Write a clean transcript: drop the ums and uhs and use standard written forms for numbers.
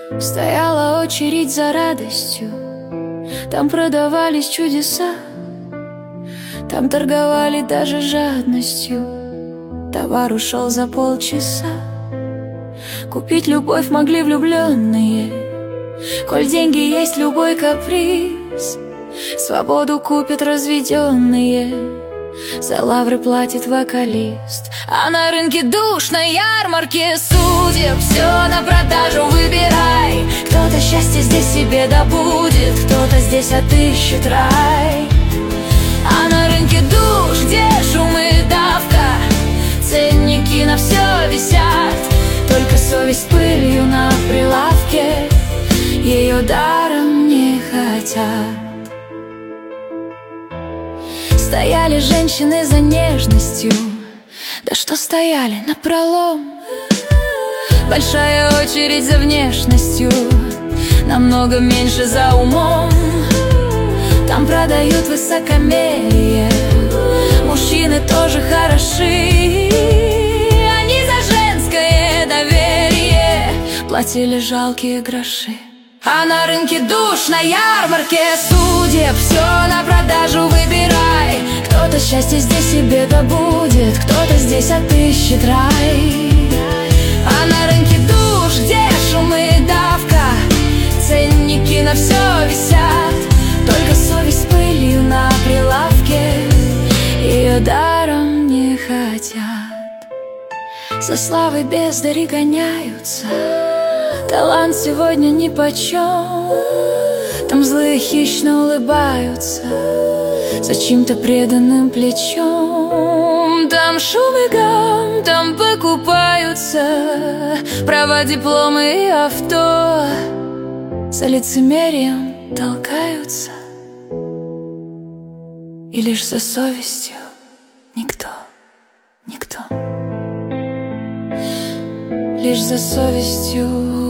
Стояла очередь за радостью, там продавались чудеса, там торговали даже жадностью. Товар ушел за полчаса. Купить любовь могли влюбленные, коль деньги есть любой каприз. Свободу купят разведенные, за лавры платит вокалист. А на рынке душ, на ярмарке судеб все на продажу выбирай. Кто-то счастье здесь себе добудет, кто-то здесь отыщет рай. А на рынке душ, где шум и давка, ценники на все висят, только совесть пылью на прилавке, ее даром не хотят. Стояли женщины за нежностью, да что стояли напролом. Большая очередь за внешностью, намного меньше за умом. Там продают высокомерие, мужчины тоже хороши. Они за женское доверие платили жалкие гроши. А на рынке душ, на ярмарке судеб все на продажу выбирай. Кто-то счастье здесь себе добудет, кто-то здесь отыщет рай. А на рынке душ, где шум и давка, ценники на все висят, только совесть пылью на прилавке, ее даром не хотят. За славой бездари гоняются, талант сегодня нипочем. Там злые хищно улыбаются за чьим-то преданным плечом. Там шум и гам, там покупаются права, дипломы и авто, за лицемерием толкаются, и лишь за совестью никто. Лишь за совестью